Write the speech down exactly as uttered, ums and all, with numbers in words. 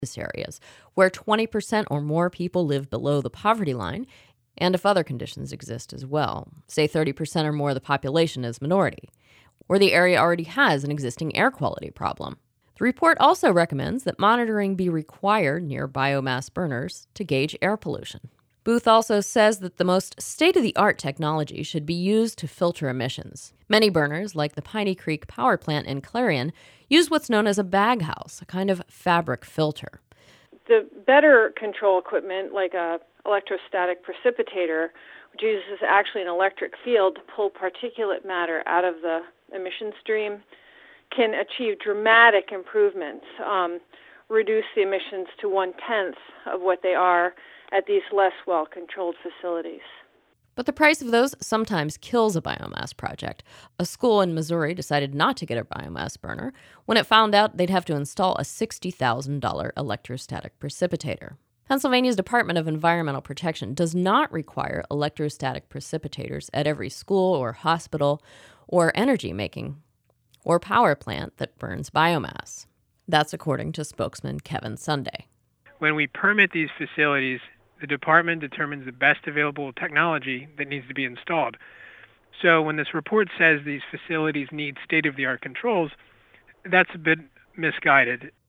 areas, where twenty percent or more people live below the poverty line, and if other conditions exist as well, say thirty percent or more of the population is minority, or the area already has an existing air quality problem. The report also recommends that monitoring be required near biomass burners to gauge air pollution. Booth also says that the most state-of-the-art technology should be used to filter emissions. Many burners, like the Piney Creek Power Plant in Clarion, use what's known as a baghouse, a kind of fabric filter. The better control equipment, like a electrostatic precipitator, which uses actually an electric field to pull particulate matter out of the emission stream, can achieve dramatic improvements, um, reduce the emissions to one-tenth of what they are at these less well-controlled facilities. But the price of those sometimes kills a biomass project. A school in Missouri decided not to get a biomass burner when it found out they'd have to install a sixty thousand dollars electrostatic precipitator. Pennsylvania's Department of Environmental Protection does not require electrostatic precipitators at every school or hospital or energy-making or power plant that burns biomass. That's according to spokesman Kevin Sunday. When we permit these facilities, the department determines the best available technology that needs to be installed. So when this report says these facilities need state-of-the-art controls, that's a bit misguided.